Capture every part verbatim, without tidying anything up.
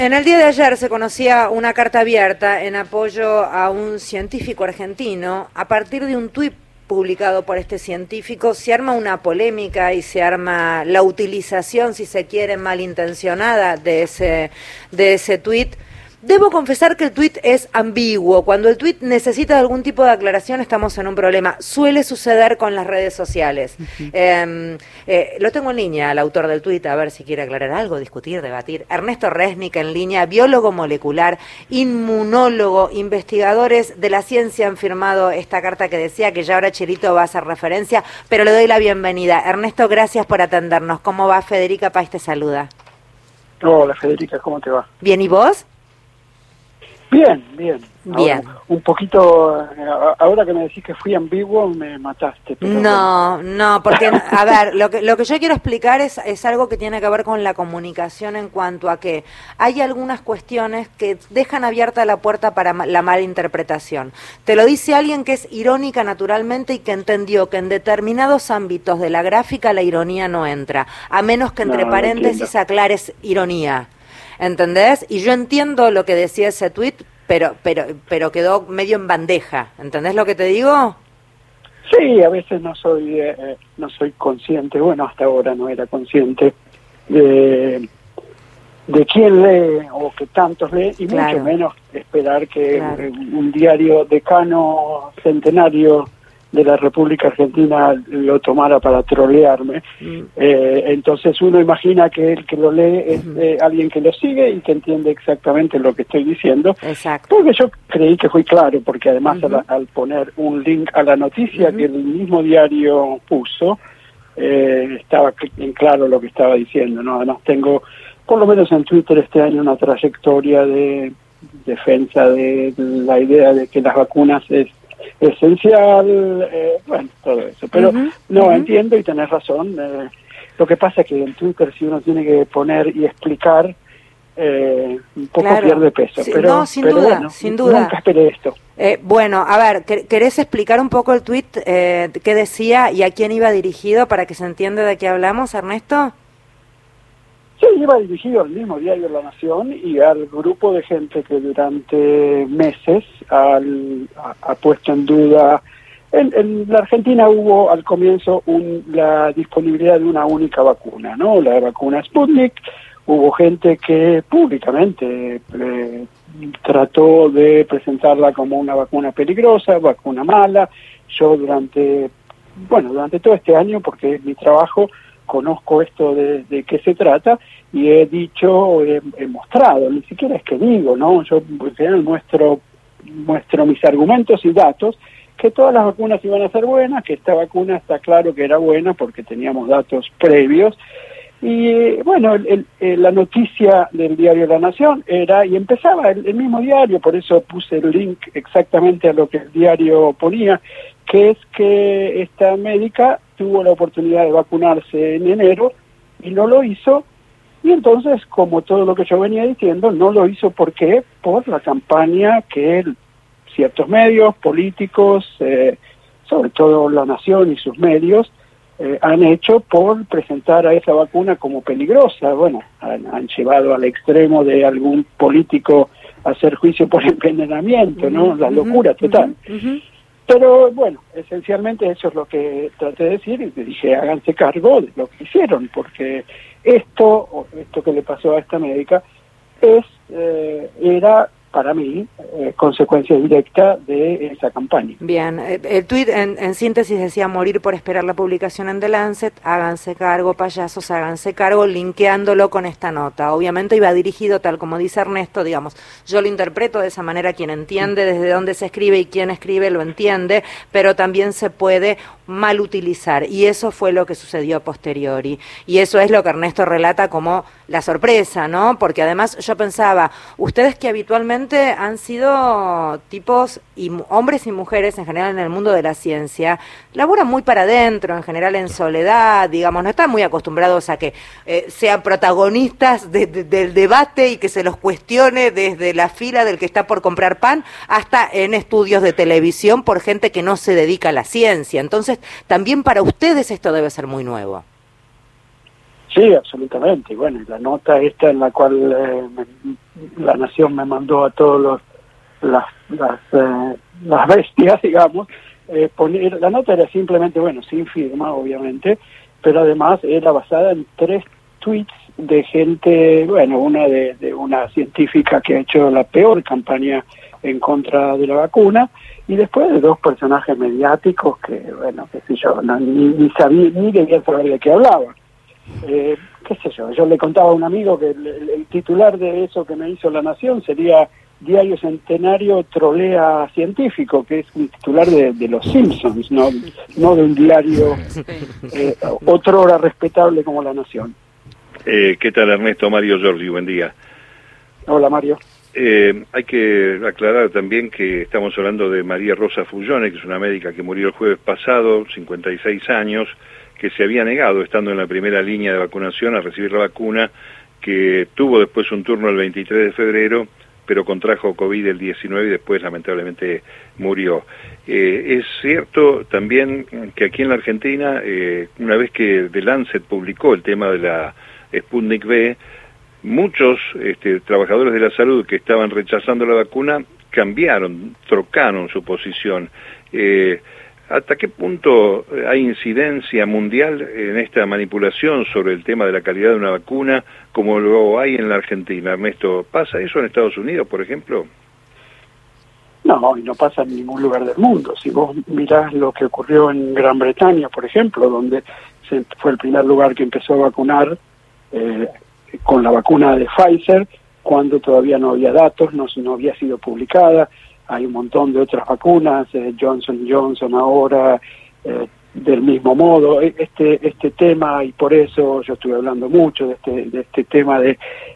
En el día de ayer se conocía una carta abierta en apoyo a un científico argentino. A partir de un tuit publicado por este científico se arma una polémica y se arma la utilización, si se quiere, malintencionada de ese, de ese tuit. Debo confesar que el tuit es ambiguo. Cuando el tuit necesita algún tipo de aclaración estamos en un problema. Suele suceder con las redes sociales. Uh-huh. eh, eh, lo tengo en línea, el autor del tuit, a ver si quiere aclarar algo, discutir, debatir. Ernesto Resnick en línea, biólogo molecular, inmunólogo, investigadores de la ciencia han firmado esta carta que decía que ya ahora Chirito va a hacer referencia, pero le doy la bienvenida. Ernesto, gracias por atendernos. ¿Cómo va? Federica País te saluda. Hola Federica, ¿cómo te va? Bien, ¿y vos? Bien, bien. Bien. Ahora, un poquito, ahora que me decís que fui ambiguo, me mataste. Pero no, bueno. no, porque, a ver, lo que, lo que yo quiero explicar es, es algo que tiene que ver con la comunicación en cuanto a que hay algunas cuestiones que dejan abierta la puerta para la mala interpretación. Te lo dice alguien que es irónica naturalmente y que entendió que en determinados ámbitos de la gráfica la ironía no entra, a menos que entre no, paréntesis aclares ironía. ¿Entendés? Y yo entiendo lo que decía ese tuit, pero, pero, pero quedó medio en bandeja. ¿Entendés lo que te digo? Sí, a veces no soy, eh, no soy consciente, bueno, hasta ahora no era consciente de, de quién lee o que tantos lee, y claro, mucho menos esperar que claro. un diario decano centenario de la República Argentina lo tomara para trolearme. Mm. Eh, entonces uno imagina que el que lo lee es eh, alguien que lo sigue y que entiende exactamente lo que estoy diciendo. Exacto. Porque yo creí que fui claro, porque además uh-huh. al, al poner un link a la noticia uh-huh. que el mismo diario puso, eh, estaba en claro lo que estaba diciendo, ¿no? Además tengo, por lo menos en Twitter este año, una trayectoria de defensa de la idea de que las vacunas es esencial, eh, bueno, todo eso. Pero uh-huh, no, uh-huh. entiendo y tenés razón. Eh, lo que pasa es que en Twitter si uno tiene que poner y explicar, eh, un poco claro. pierde peso. Sí, pero, no, sin pero duda, bueno, sin duda. Nunca esperé esto. Eh, bueno, a ver, ¿querés explicar un poco el tuit, eh, qué decía y a quién iba dirigido para que se entienda de qué hablamos, Ernesto? Sí, iba dirigido al mismo diario La Nación y al grupo de gente que durante meses al, ha, ha puesto en duda. En, en la Argentina hubo al comienzo un, la disponibilidad de una única vacuna, ¿no? La vacuna Sputnik. Hubo gente que públicamente eh, trató de presentarla como una vacuna peligrosa, vacuna mala. Yo durante, bueno, durante todo este año, porque es mi trabajo, conozco esto de, de qué se trata y he dicho, he, he mostrado, ni siquiera es que digo, ¿no? Yo en general muestro, muestro mis argumentos y datos, que todas las vacunas iban a ser buenas, que esta vacuna está claro que era buena porque teníamos datos previos. Y bueno, el, el, la noticia del diario La Nación era, y empezaba el, el mismo diario, por eso puse el link exactamente a lo que el diario ponía, que es que esta médica tuvo la oportunidad de vacunarse en enero y no lo hizo, y entonces, como todo lo que yo venía diciendo, no lo hizo. ¿Por qué? Por la campaña que ciertos medios políticos, eh, sobre todo La Nación y sus medios, eh, han hecho por presentar a esa vacuna como peligrosa. Bueno, han, han llevado al extremo de algún político a hacer juicio por envenenamiento, ¿no? Uh-huh, la locura uh-huh, total. Uh-huh. Pero bueno, esencialmente eso es lo que traté de decir y te dije, háganse cargo de lo que hicieron, porque esto, esto que le pasó a esta médica, es eh, era para mí, eh, consecuencia directa de esa campaña. Bien, el tuit en, en síntesis decía: morir por esperar la publicación en The Lancet, háganse cargo, payasos, háganse cargo, linkeándolo con esta nota. Obviamente iba dirigido, tal como dice Ernesto, digamos, yo lo interpreto de esa manera, quien entiende desde dónde se escribe y quien escribe lo entiende, pero también se puede mal utilizar, y eso fue lo que sucedió a posteriori, y eso es lo que Ernesto relata como la sorpresa, ¿no? Porque además yo pensaba, ustedes que habitualmente han sido tipos, y hombres y mujeres en general en el mundo de la ciencia, laburan muy para adentro, en general en soledad, digamos, no están muy acostumbrados a que eh, sean protagonistas de, de, del debate y que se los cuestione desde la fila del que está por comprar pan hasta en estudios de televisión por gente que no se dedica a la ciencia. Entonces, también para ustedes esto debe ser muy nuevo. Sí, absolutamente. Bueno, y la nota esta en la cual eh, me, la Nación me mandó a todos los las las, eh, las bestias, digamos, eh, poner, la nota era simplemente, bueno, sin firma, obviamente, pero además era basada en tres tweets de gente, bueno, una de, de una científica que ha hecho la peor campaña en contra de la vacuna, y después de dos personajes mediáticos que, bueno, qué sé yo, no, ni, ni sabía, ni debía saber de qué hablaba. Eh, qué sé yo, yo le contaba a un amigo que el, el, el titular de eso que me hizo La Nación sería Diario Centenario trolea científico, que es un titular de, de los Simpsons, no, no de un diario eh, otrora respetable como La Nación. Eh, ¿Qué tal, Ernesto? Mario Giorgi, buen día. Hola, Mario. Eh, hay que aclarar también que estamos hablando de María Rosa Fullone, que es una médica que murió el jueves pasado, cincuenta y seis años, que se había negado, estando en la primera línea de vacunación, a recibir la vacuna, que tuvo después un turno el veintitrés de febrero, pero contrajo COVID el diecinueve y después lamentablemente murió. Eh, es cierto también que aquí en la Argentina, eh, una vez que The Lancet publicó el tema de la Sputnik V, muchos este, trabajadores de la salud que estaban rechazando la vacuna cambiaron, trocaron su posición. Eh, ¿Hasta qué punto hay incidencia mundial en esta manipulación sobre el tema de la calidad de una vacuna, como lo hay en la Argentina, Ernesto? ¿Pasa eso en Estados Unidos, por ejemplo? No, y no pasa en ningún lugar del mundo. Si vos mirás lo que ocurrió en Gran Bretaña, por ejemplo, donde se fue el primer lugar que empezó a vacunar eh, con la vacuna de Pfizer, cuando todavía no había datos, no, no había sido publicada. Hay un montón de otras vacunas, eh, Johnson Johnson ahora, eh, del mismo modo. Este este tema, y por eso yo estuve hablando mucho de este, de este tema de,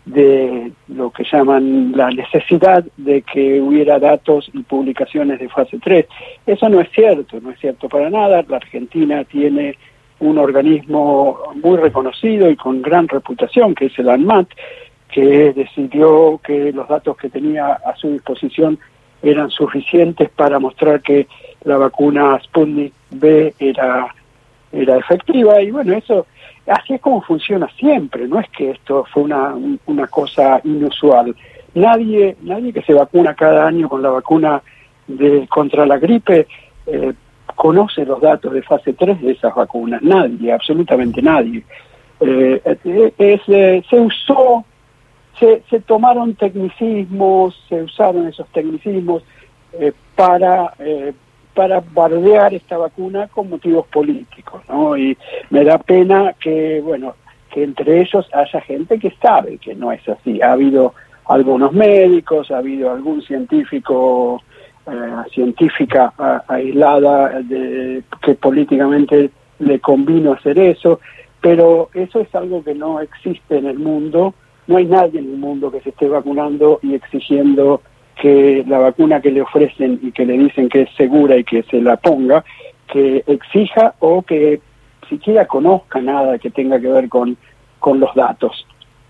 de lo que llaman la necesidad de que hubiera datos y publicaciones de fase tres. Eso no es cierto, no es cierto para nada. La Argentina tiene un organismo muy reconocido y con gran reputación, que es el ANMAT, que decidió que los datos que tenía a su disposición eran suficientes para mostrar que la vacuna Sputnik V era, era efectiva, y bueno, eso, así es como funciona siempre, no es que esto fue una, una cosa inusual. Nadie, nadie que se vacuna cada año con la vacuna de contra la gripe eh, conoce los datos de fase tres de esas vacunas, nadie, absolutamente nadie. Eh, es, eh, se usó Se, se tomaron tecnicismos, se usaron esos tecnicismos eh, para eh, para bardear esta vacuna con motivos políticos, ¿no? Y me da pena que, bueno, que entre ellos haya gente que sabe que no es así. Ha habido algunos médicos, ha habido algún científico, eh, científica a, aislada de, que políticamente le convino hacer eso, pero eso es algo que no existe en el mundo. No hay nadie en el mundo que se esté vacunando y exigiendo que la vacuna que le ofrecen y que le dicen que es segura y que se la ponga, que exija o que siquiera conozca nada que tenga que ver con, con los datos.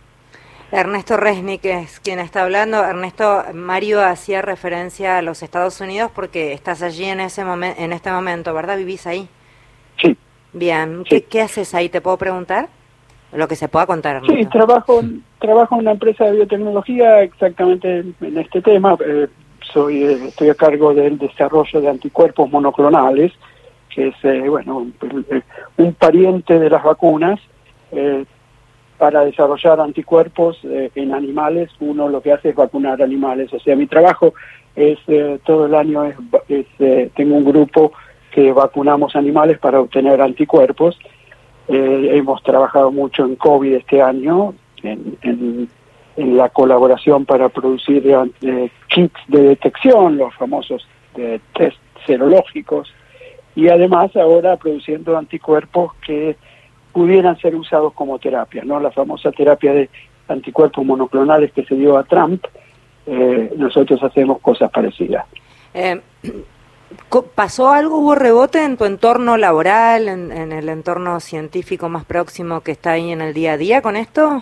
Ernesto Resnick es quien está hablando. Ernesto, Mario hacía referencia a los Estados Unidos porque estás allí en ese momen- en este momento, ¿verdad? ¿Vivís ahí? Sí. Bien. Sí. ¿Qué, ¿Qué haces ahí? ¿Te puedo preguntar? Lo que se pueda contar, Ernesto. Sí, trabajo, trabajo en una empresa de biotecnología exactamente en este tema. Eh, soy eh, estoy a cargo del desarrollo de anticuerpos monoclonales, que es eh, bueno un, un pariente de las vacunas. Eh, para desarrollar anticuerpos eh, en animales, uno lo que hace es vacunar animales. O sea, mi trabajo es eh, todo el año es, es eh, tengo un grupo que vacunamos animales para obtener anticuerpos. Eh, hemos trabajado mucho en COVID este año, en, en, en la colaboración para producir eh, kits de detección, los famosos de test serológicos, y además ahora produciendo anticuerpos que pudieran ser usados como terapia, ¿no? La famosa terapia de anticuerpos monoclonales que se dio a Trump, eh, nosotros hacemos cosas parecidas. Eh, ¿Pasó algo, hubo rebote en tu entorno laboral, en, en el entorno científico más próximo que está ahí en el día a día con esto?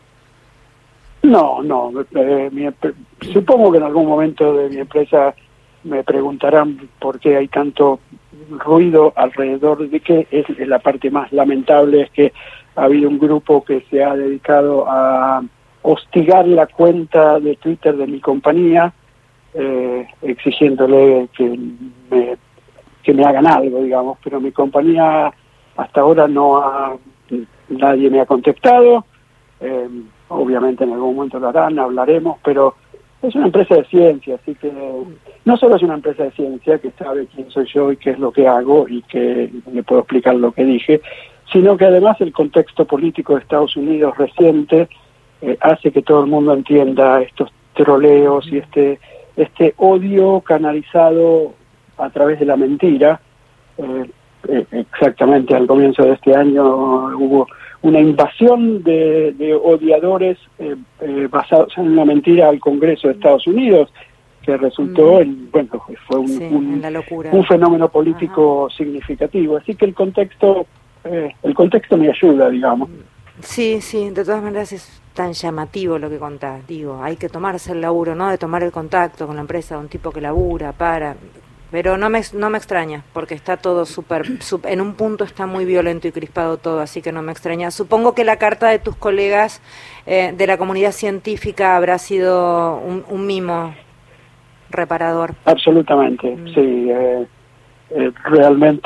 No, no. Eh, mi, supongo que en algún momento de mi empresa me preguntarán por qué hay tanto ruido alrededor de que es la parte más lamentable es que ha habido un grupo que se ha dedicado a hostigar la cuenta de Twitter de mi compañía, eh, exigiéndole que me, que me hagan algo, digamos, pero mi compañía hasta ahora no ha, nadie me ha contactado, eh, obviamente en algún momento lo harán, hablaremos, pero es una empresa de ciencia, así que no solo es una empresa de ciencia que sabe quién soy yo y qué es lo que hago y que le puedo explicar lo que dije, sino que además el contexto político de Estados Unidos reciente eh, hace que todo el mundo entienda estos troleos y este este odio canalizado a través de la mentira. Eh, eh, exactamente al comienzo de este año hubo una invasión de, de odiadores eh, eh, basados en una mentira al Congreso de Estados Unidos, que resultó, mm. en, bueno, fue un, sí, un, en la locura. un fenómeno político Ajá. significativo. Así que el contexto, eh, el contexto me ayuda, digamos. Sí, sí, de todas maneras es tan llamativo lo que contás, digo, hay que tomarse el laburo, ¿no? De tomar el contacto con la empresa de un tipo que labura, para... Pero no me, no me extraña, porque está todo súper, en un punto está muy violento y crispado todo, así que no me extraña. Supongo que la carta de tus colegas eh, de la comunidad científica habrá sido un, un mimo reparador. Absolutamente, mm. sí. Eh, eh, realmente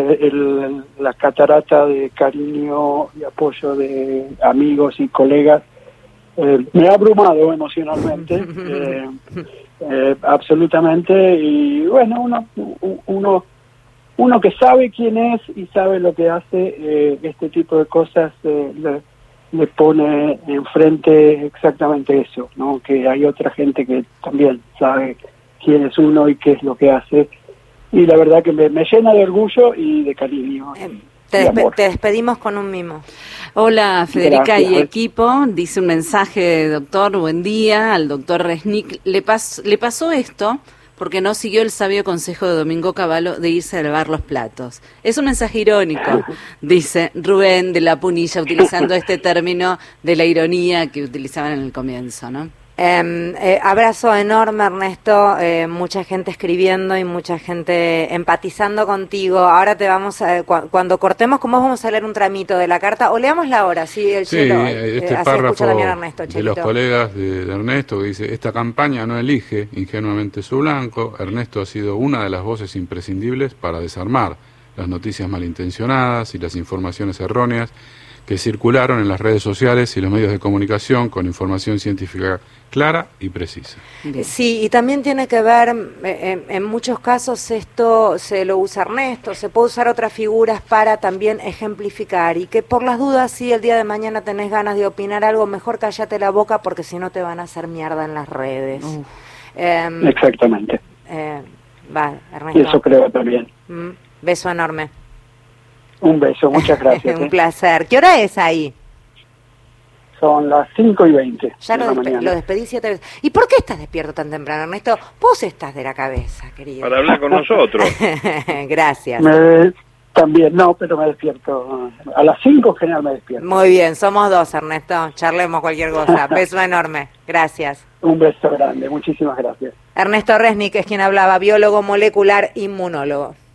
el, la catarata de cariño y apoyo de amigos y colegas eh, me ha abrumado emocionalmente. eh, Eh, absolutamente, y bueno, uno, uno uno que sabe quién es y sabe lo que hace, eh, este tipo de cosas eh, le, le pone enfrente exactamente eso, ¿no? Que hay otra gente que también sabe quién es uno y qué es lo que hace, y la verdad que me, me llena de orgullo y de cariño. Eh. Te, despe te despedimos con un mimo. Hola, Federica. Gracias. Y equipo. Dice un mensaje, doctor, buen día, al doctor Resnick. Le, pas le pasó esto porque no siguió el sabio consejo de Domingo Cavallo de irse a lavar los platos. Es un mensaje irónico, dice Rubén de la Punilla, utilizando este término de la ironía que utilizaban en el comienzo, ¿no? Eh, eh, abrazo enorme, Ernesto, eh, mucha gente escribiendo y mucha gente empatizando contigo. Ahora te vamos a, cu cuando cortemos con vos vamos a leer un tramito de la carta, o leámosla ahora, sí, el sí, cielo, este eh, así párrafo también Ernesto, de los colegas de, de Ernesto que dice: esta campaña no elige ingenuamente su blanco. Ernesto ha sido una de las voces imprescindibles para desarmar las noticias malintencionadas y las informaciones erróneas que circularon en las redes sociales y los medios de comunicación con información científica clara y precisa. Sí, y también tiene que ver, en, en muchos casos esto se lo usa Ernesto, se puede usar otras figuras para también ejemplificar, y que por las dudas, si el día de mañana tenés ganas de opinar algo, mejor cállate la boca, porque si no te van a hacer mierda en las redes. Uh. Eh, Exactamente. Eh, va, Ernesto. Y eso creo también. Mm, beso enorme. Un beso, muchas gracias. Un ¿eh? placer. ¿Qué hora es ahí? Son las cinco y veinte. Ya lo, despe lo despedí siete veces. ¿Y por qué estás despierto tan temprano, Ernesto? Vos estás de la cabeza, querido. Para hablar con nosotros. Gracias. Me, también, no, pero me despierto. A las cinco en general me despierto. Muy bien, somos dos, Ernesto. Charlemos cualquier cosa. Beso enorme. Gracias. Un beso grande. Muchísimas gracias. Ernesto Resnick es quien hablaba, biólogo molecular, inmunólogo.